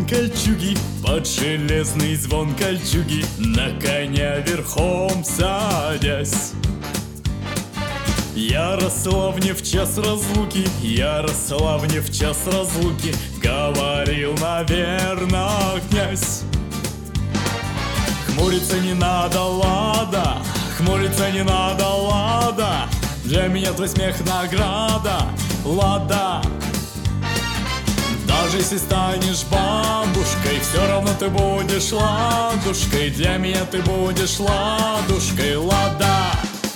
звон кольчуги, под железный звон кольчуги, на коня верхом садясь. Ярославне в час разлуки, Ярославне в час разлуки говорил, наверно, князь. Хмуриться не надо, лада, хмуриться не надо, лада, для меня твой смех награда, лада. Даже если станешь бабушкой, все равно ты будешь ладушкой, для меня ты будешь ладушкой, лада.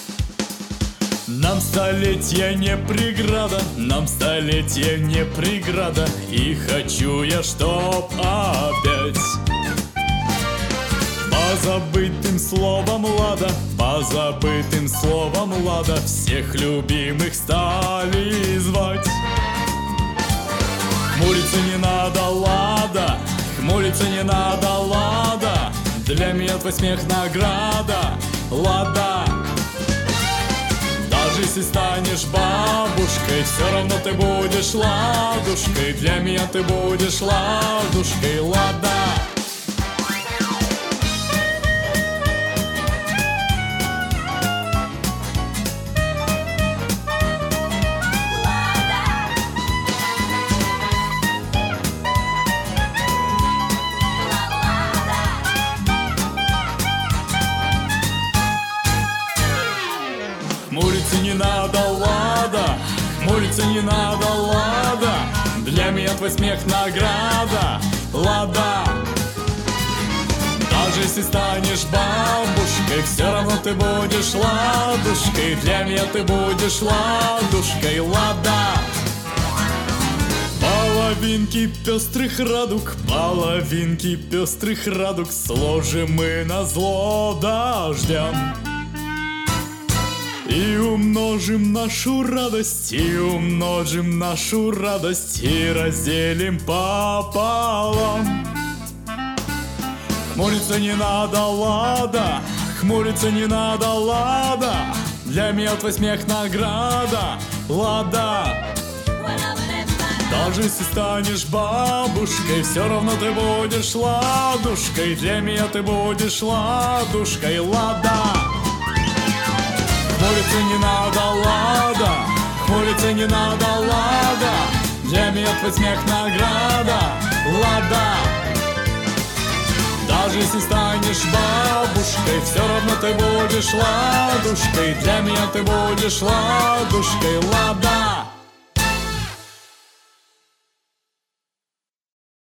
Нам столетия не преграда, нам столетия не преграда, и хочу я, чтоб опять по забытым словам лада, по забытым словам лада, всех любимых стали звать. Хмуриться не надо, лада, хмуриться не надо, лада, для меня твой смех награда, лада. Даже если станешь бабушкой, все равно ты будешь ладушкой, для меня ты будешь ладушкой, лада. Хмуриться не надо, лада, хмуриться не надо, лада, для меня твой смех награда, лада. Даже если станешь бабушкой, все равно ты будешь ладушкой, для меня ты будешь ладушкой, лада. Половинки пестрых радуг, половинки пестрых радуг сложим мы назло дождям. И умножим нашу радость, и умножим нашу радость, и разделим пополам. Хмуриться не надо, лада, хмуриться не надо, лада, для меня твой смех награда, лада. Даже если станешь бабушкой, все равно ты будешь ладушкой, для меня ты будешь ладушкой, лада. Хмуриться не надо, лада, хмуриться не надо, лада, для меня твой смех награда, лада. Даже если станешь бабушкой, все равно ты будешь ладушкой, для меня ты будешь ладушкой, лада.